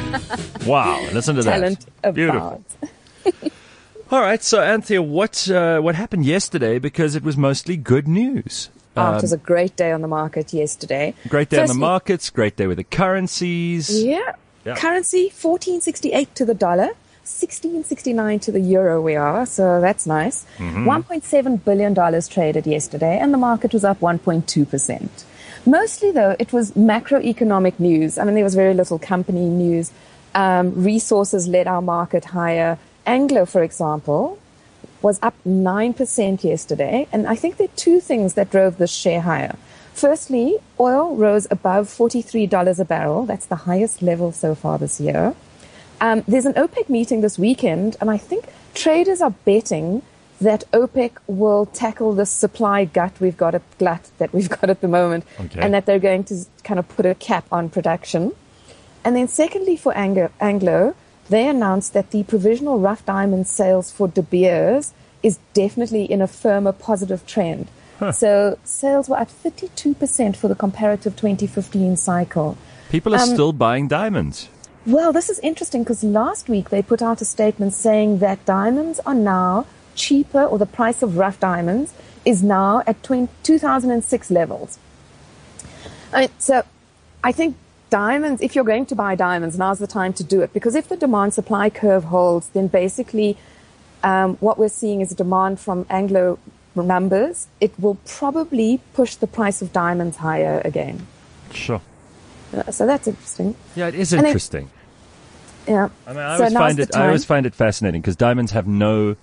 Wow, listen to Talent that. of Beautiful. bards. All right, so Anthea, what uh, what happened yesterday? Because it was mostly good news. Oh, it was a great day on the market yesterday. Great day on Firstly- the markets. Great day with the currencies. Yeah. Yeah. Currency, fourteen sixty-eight to the dollar, sixteen sixty-nine to the euro we are, so that's nice. Mm-hmm. one point seven billion dollars traded yesterday, and the market was up one point two percent. Mostly, though, it was macroeconomic news. I mean, there was very little company news. Um, resources led our market higher. Anglo, for example, was up nine percent yesterday, and I think there are two things that drove this share higher. Firstly, oil rose above forty-three dollars a barrel. That's the highest level so far this year. Um, there's an OPEC meeting this weekend, and I think traders are betting that OPEC will tackle the supply gut we've got at glut that we've got at the moment, Okay. and that they're going to kind of put a cap on production. And then secondly, for Anglo, Anglo, they announced that the provisional rough diamond sales for De Beers is definitely in a firmer positive trend. Huh. So sales were up thirty-two percent for the comparative twenty fifteen cycle. People are Um, still buying diamonds. Well, this is interesting because last week they put out a statement saying that diamonds are now cheaper, or the price of rough diamonds is now at two thousand six levels. I mean, so I think diamonds, if you're going to buy diamonds, now's the time to do it, because if the demand-supply curve holds, then basically um, what we're seeing is a demand from Anglo numbers. It will probably push the price of diamonds higher again. Sure. Uh, so that's interesting. Yeah, it is And then- interesting. Yeah. I mean, I So always now's find the it. I always time. find it fascinating because diamonds have no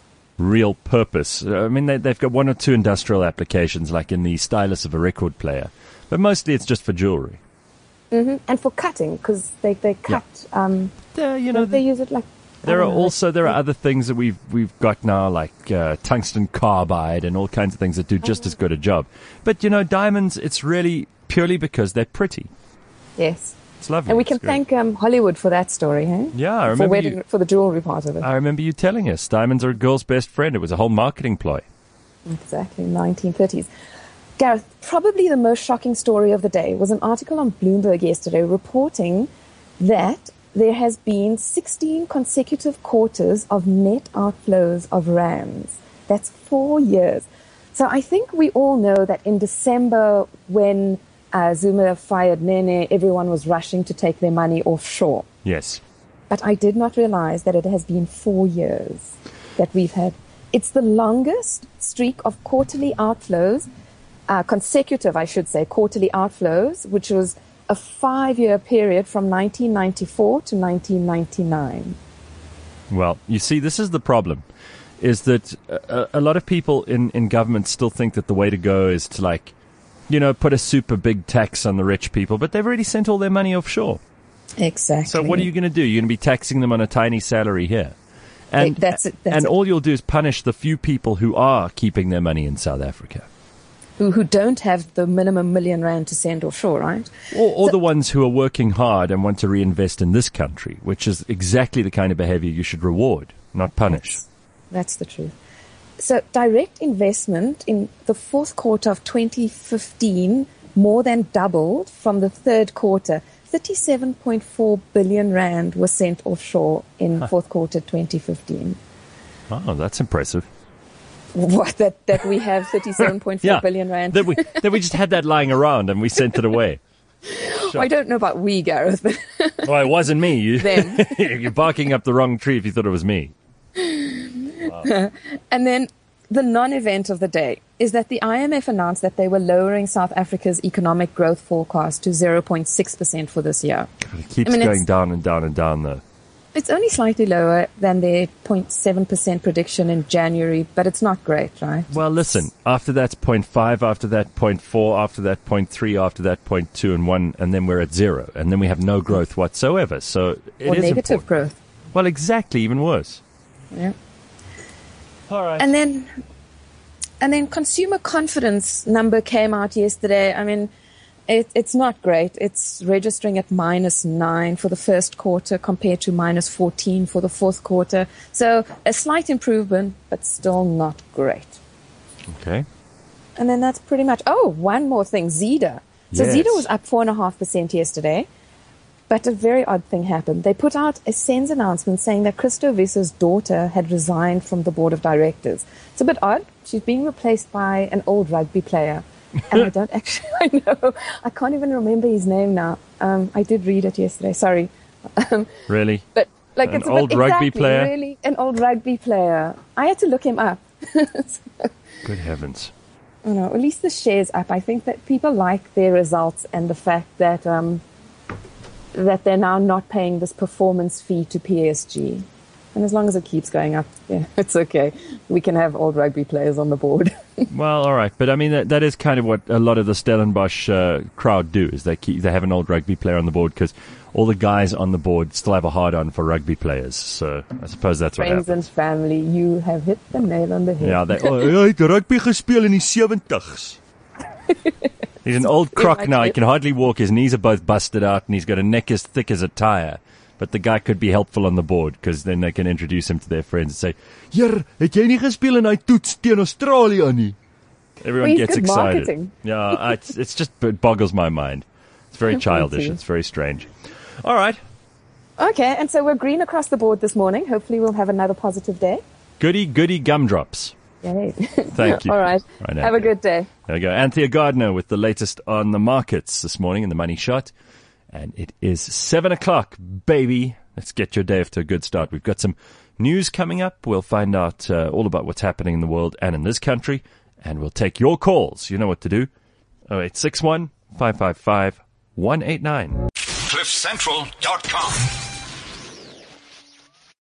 real purpose. Uh, I mean, they, they've got one or two industrial applications, like in the stylus of a record player, but mostly it's just for jewelry. hmm And for cutting, because they, they cut, um, Yeah, you know, they use it like. I there are don't know, also like- there are other things that we've we've got now, like uh, tungsten carbide and all kinds of things that do just as good a job. But you know, diamonds, it's really purely because they're pretty. Yes. It's lovely. And we It's can great. thank um, Hollywood for that story, hey? Yeah, I For, remember wedding, you- for the jewelry part of it. I remember you telling us diamonds are a girl's best friend. It was a whole marketing ploy. Exactly, nineteen thirties. Gareth, probably the most shocking story of the day was an article on Bloomberg yesterday reporting that there has been sixteen consecutive quarters of net outflows of rands. That's four years. So I think we all know that in December, when uh, Zuma fired Nene, everyone was rushing to take their money offshore. Yes. But I did not realize that it has been four years that we've had. It's the longest streak of quarterly outflows, uh, consecutive, I should say, quarterly outflows, which was a five-year period from nineteen ninety-four to nineteen ninety-nine. Well, you see, this is the problem, is that a, a lot of people in, in government still think that the way to go is to, like, you know, put a super big tax on the rich people, but they've already sent all their money offshore. Exactly. So what are you going to do? You're going to be taxing them on a tiny salary here. And, Hey, that's it, that's and it. all you'll do is punish the few people who are keeping their money in South Africa. Who, who don't have the minimum million rand to send offshore, right? Or, or the ones who are working hard and want to reinvest in this country, which is exactly the kind of behavior you should reward, not punish. That's, that's the truth. So direct investment in the fourth quarter of twenty fifteen more than doubled from the third quarter. thirty-seven point four billion rand was sent offshore in fourth quarter twenty fifteen. Oh, that's impressive. What, that, that we have thirty-seven point four Yeah, billion rand? that we that we just had that lying around and we sent it away. I don't know about we, Gareth, but Well, it wasn't me. You, Them. You're barking up the wrong tree if you thought it was me. And then the non-event of the day is that the I M F announced that they were lowering South Africa's economic growth forecast to zero point six percent for this year. It keeps I mean, going it's- down and down and down, though. It's only slightly lower than their zero point seven percent prediction in January, but it's not great, right? Well, listen, after that's zero point five, after that zero point four, after that zero point three, after that zero point two and one, and then we're at zero. And then we have no growth whatsoever. So it Or is negative important. growth. Well, exactly, even worse. Yeah. All right. And then, and then consumer confidence number came out yesterday. I mean, it, it's not great. It's registering at minus nine for the first quarter compared to minus fourteen for the fourth quarter. So a slight improvement, but still not great. Okay. And then that's pretty much, oh, one more thing, Zeda. So Yes. Zeda was up four point five percent yesterday. But a very odd thing happened. They put out a SENS announcement saying that Christo Visser's daughter had resigned from the board of directors. It's a bit odd. She's being replaced by an old rugby player. And I don't actually, I know, I can't even remember his name now. Um, I did read it yesterday, sorry. Um, Really? but like An it's a old bit, rugby exactly, player? Really, an old rugby player. I had to look him up. Good heavens. You know, at least the shares up. I think that people like their results and the fact that um, that they're now not paying this performance fee to P S G. And as long as it keeps going up, yeah, it's okay. We can have old rugby players on the board. Well, all right. But, I mean, that, that is kind of what a lot of the Stellenbosch uh, crowd do, is they keep, they have an old rugby player on the board because all the guys on the board still have a hard-on for rugby players. So I suppose that's what Friends happens. and family, you have hit the nail on the head. Yeah, they, oh, hy het rugby gespeel in die seventies. He's an old croc much now. He it. can hardly walk. His knees are both busted out, and he's got a neck as thick as a tire. But the guy could be helpful on the board, because then they can introduce him to their friends and say, "Hier, het jy nie gespeel in hy toets teen Australië nie?" Everyone Well, he's gets good excited. marketing. Yeah, I- it's, it's just it boggles my mind. It's very childish. too. It's very strange. All right, Okay, and so we're green across the board this morning. Hopefully we'll have another positive day. goody goody gumdrops. Yay. Thank you. All right. Right, have a Anthea. good day. There we go. Anthea Gardner with the latest on the markets this morning in the Money Shot. And it is seven o'clock, baby. Let's get your day off to a good start. We've got some news coming up. We'll find out uh, all about what's happening in the world and in this country. And we'll take your calls. You know what to do. oh eight six one, five five five, one eight nine. cliff central dot com